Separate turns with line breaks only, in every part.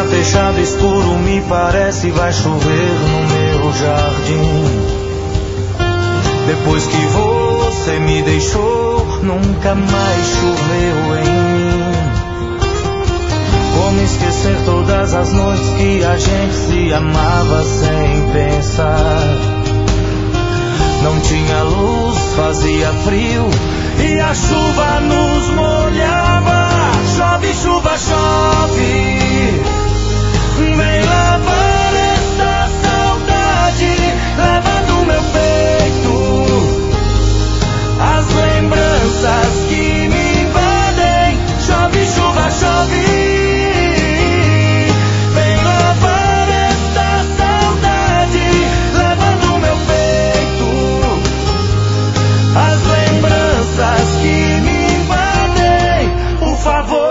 fechado, escuro, me parece vai chover no meu jardim. Depois que você me deixou, nunca mais choveu em mim. Como esquecer todas as noites que a gente se amava sem pensar? Não tinha luz, fazia frio e a chuva nos molhava. Chove, chuva, chove, vem lavar essa saudade, leva do meu peito as lembranças que me invadem. Chove, chuva, chove, vem lavar essa saudade, leva do meu peito as lembranças que me invadem, por favor.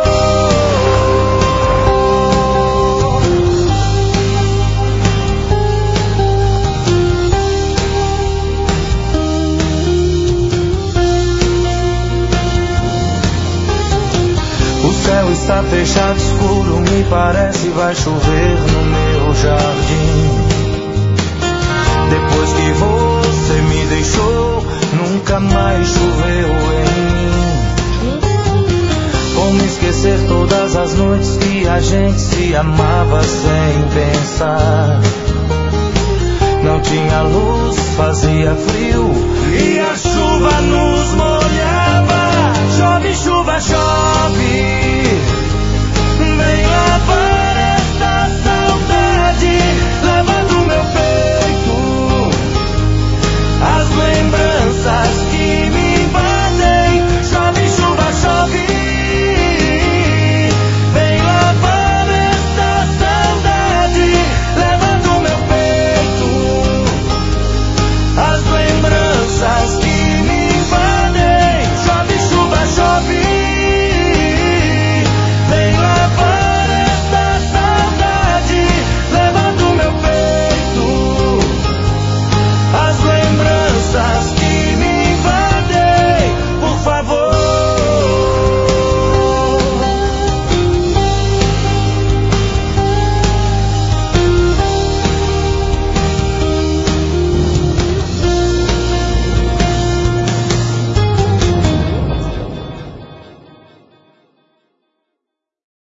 O céu está fechado, escuro, me parece vai chover no meu jardim. Depois que você me deixou, nunca mais choveu em mim. Como esquecer todas as noites que a gente se amava sem pensar? Não tinha luz, fazia frio e a chuva nos molhava. Chove, chuva, chove,